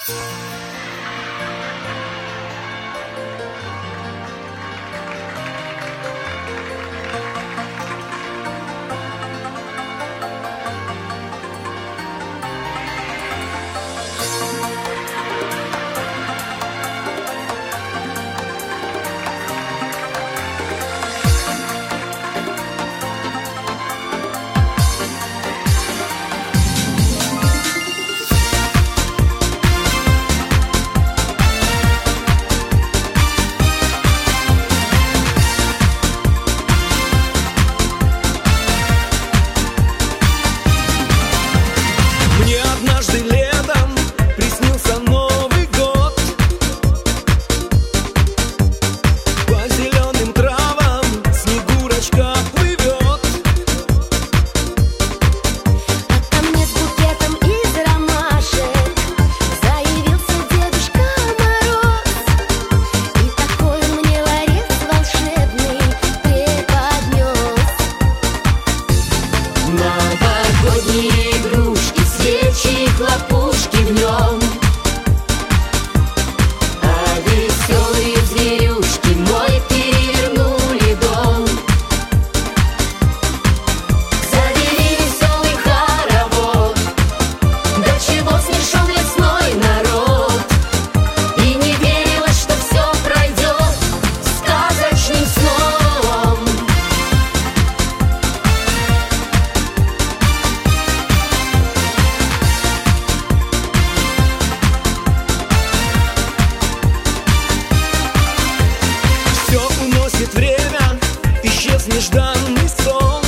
нежданный сон,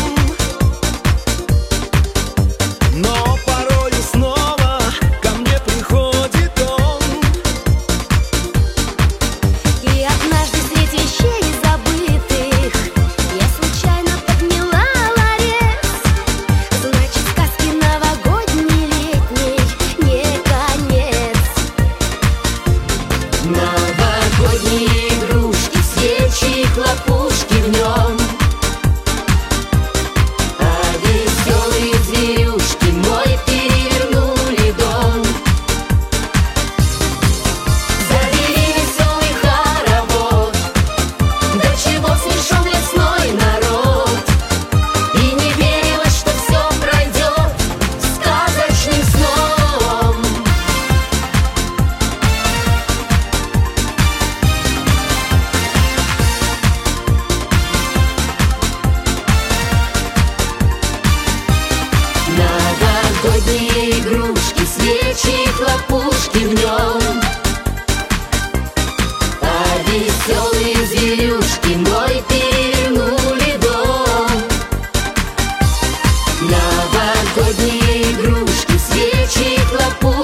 но порою снова ко мне приходит он. И однажды средь вещей забытых я случайно подняла ларец. Значит, сказки новогодней летней не конец. Новогодние игрушки, свечи, хлопушки в нем. Новогодние игрушки, свечи, хлопушки в нем. А веселые зверюшки мой перевернули дом. Новогодние игрушки, свечи, хлопушки.